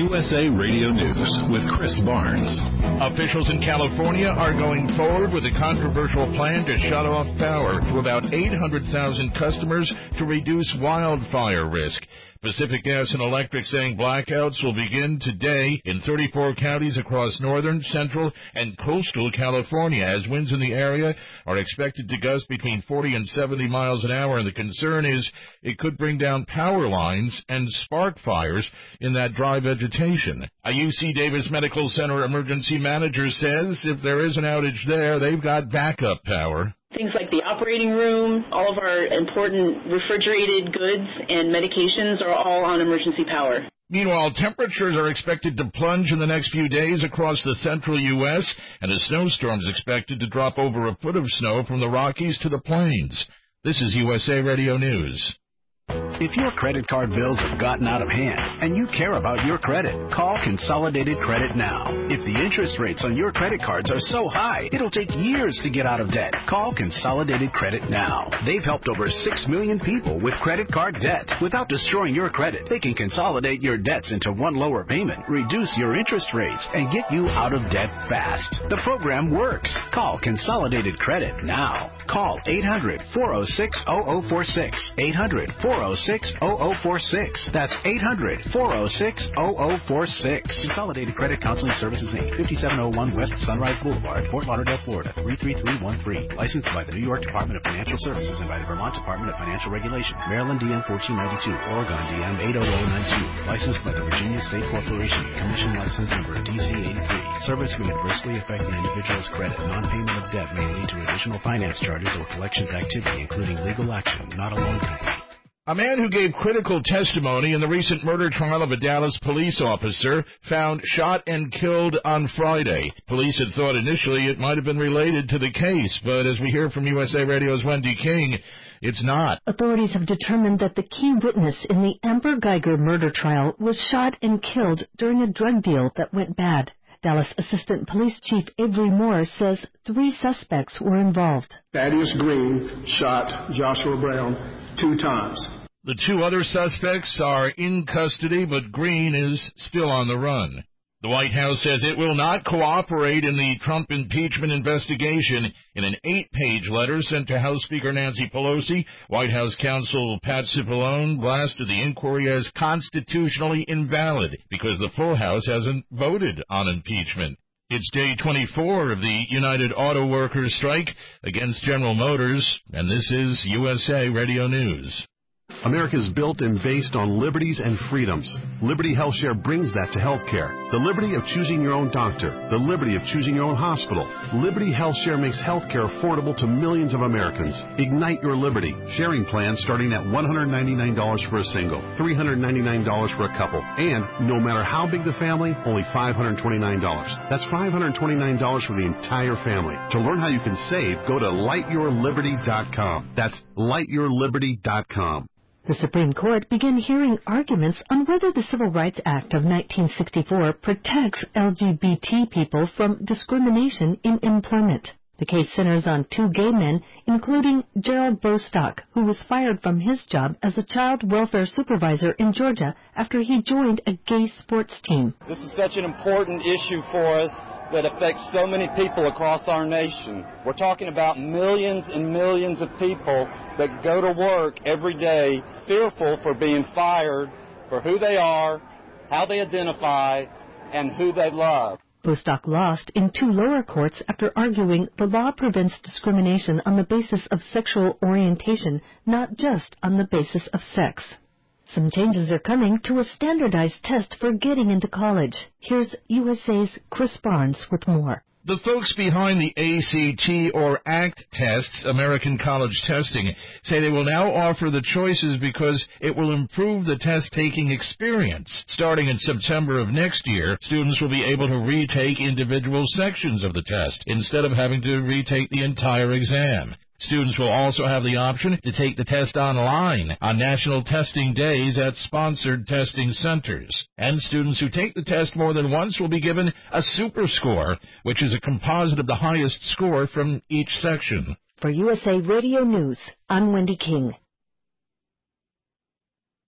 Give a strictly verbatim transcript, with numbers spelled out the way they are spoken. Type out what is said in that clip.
U S A Radio News with Chris Barnes. Officials in California are going forward with a controversial plan to shut off power to about eight hundred thousand customers to reduce wildfire risk. Pacific Gas and Electric saying blackouts will begin today in thirty-four counties across northern, central, and coastal California as winds in the area are expected to gust between forty and seventy miles an hour, and the concern is it could bring down power lines and spark fires in that dry vegetation. A U C Davis Medical Center emergency manager says if there is an outage there, they've got backup power. Things like the operating room, all of our important refrigerated goods and medications are all on emergency power. Meanwhile, temperatures are expected to plunge in the next few days across the central U S, and a snowstorm is expected to drop over a foot of snow from the Rockies to the plains. This is U S A Radio News. If your credit card bills have gotten out of hand and you care about your credit, call Consolidated Credit now. If the interest rates on your credit cards are so high, it'll take years to get out of debt. Call Consolidated Credit now. They've helped over six million people with credit card debt. Without destroying your credit, they can consolidate your debts into one lower payment, reduce your interest rates, and get you out of debt fast. The program works. Call Consolidated Credit now. Call eight hundred, four oh six, oh oh four six. eight hundred, four oh six, oh oh four six. That's eight hundred, four oh six, oh oh four six. Consolidated Credit Counseling Services, Incorporated, fifty-seven oh one West Sunrise Boulevard, Fort Lauderdale, Florida, three three three one three. Licensed by the New York Department of Financial Services and by the Vermont Department of Financial Regulation. Maryland D M fourteen ninety-two, Oregon D M eight oh oh nine two. Licensed by the Virginia State Corporation. Commission license number D C eighty-three. Service may adversely affect an individual's credit. Non-payment of debt may lead to additional finance charges or collections activity, including legal action. Not a loan company. A man who gave critical testimony in the recent murder trial of a Dallas police officer found shot and killed on Friday. Police had thought initially it might have been related to the case, but as we hear from U S A Radio's Wendy King, it's not. Authorities have determined that the key witness in the Amber Geiger murder trial was shot and killed during a drug deal that went bad. Dallas Assistant Police Chief Avery Moore says three suspects were involved. Thaddeus Green shot Joshua Brown two times. The two other suspects are in custody, but Green is still on the run. The White House says it will not cooperate in the Trump impeachment investigation. In an eight-page letter sent to House Speaker Nancy Pelosi, White House counsel Pat Cipollone blasted the inquiry as constitutionally invalid because the full House hasn't voted on impeachment. It's day twenty-four of the United Auto Workers strike against General Motors, and this is U S A Radio News. America is built and based on liberties and freedoms. Liberty HealthShare brings that to healthcare. The liberty of choosing your own doctor. The liberty of choosing your own hospital. Liberty HealthShare makes healthcare affordable to millions of Americans. Ignite your liberty. Sharing plans starting at one hundred ninety-nine dollars for a single, three hundred ninety-nine dollars for a couple, and no matter how big the family, only five hundred twenty-nine dollars. That's five hundred twenty-nine dollars for the entire family. To learn how you can save, go to light your liberty dot com. That's light your liberty dot com. The Supreme Court began hearing arguments on whether the Civil Rights Act of nineteen sixty-four protects L G B T people from discrimination in employment. The case centers on two gay men, including Gerald Bostock, who was fired from his job as a child welfare supervisor in Georgia after he joined a gay sports team. This is such an important issue for us that affects so many people across our nation. We're talking about millions and millions of people that go to work every day fearful for being fired for who they are, how they identify, and who they love. Bostock lost in two lower courts after arguing the law prevents discrimination on the basis of sexual orientation, not just on the basis of sex. Some changes are coming to a standardized test for getting into college. Here's U S A's Chris Barnes with more. The folks behind the A C T or ACT tests, American College Testing, say they will now offer the choices because it will improve the test-taking experience. Starting in September of next year, students will be able to retake individual sections of the test instead of having to retake the entire exam. Students will also have the option to take the test online on national testing days at sponsored testing centers. And students who take the test more than once will be given a super score, which is a composite of the highest score from each section. For U S A Radio News, I'm Wendy King.